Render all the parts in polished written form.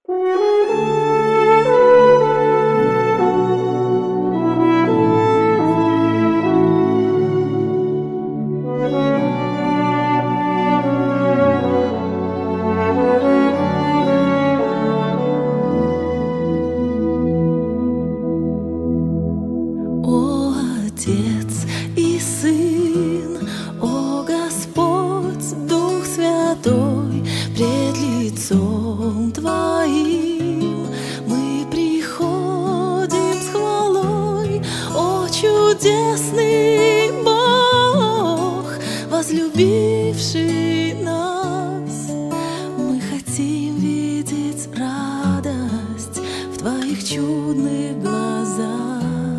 О, Отец и Сын, о Господь, Дух Святой, пред лицом Твоим мы приходим с хвалой. О, чудесный Бог, возлюбивший нас, мы хотим видеть радость в Твоих чудных глазах.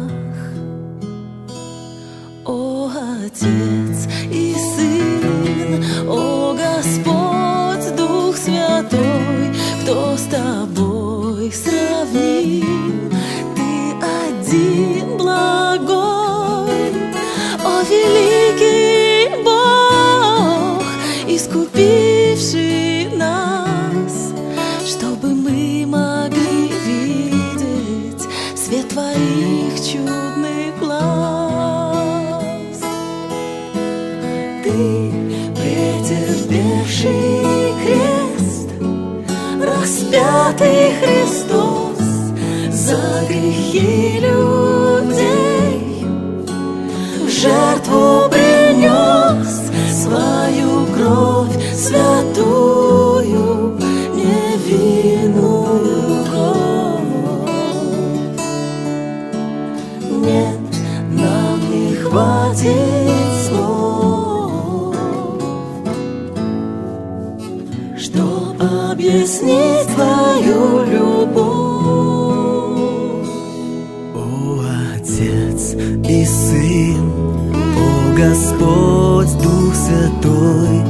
О, Отец и Сын, о Господь, Дух Святой, кто с Тобой сравним? Ты один благой, о великий Бог, искупивший нас, чтобы мы могли видеть свет Твоих чудных глаз. Ты, претерпевший крест, распятый Христос за грехи людей, в жертву принес свою кровь святую, невинную кровь. Нет, нам не хватит слов, чтоб объяснить Твою любовь. О, Отец и Сын, о Господь, Дух Святой,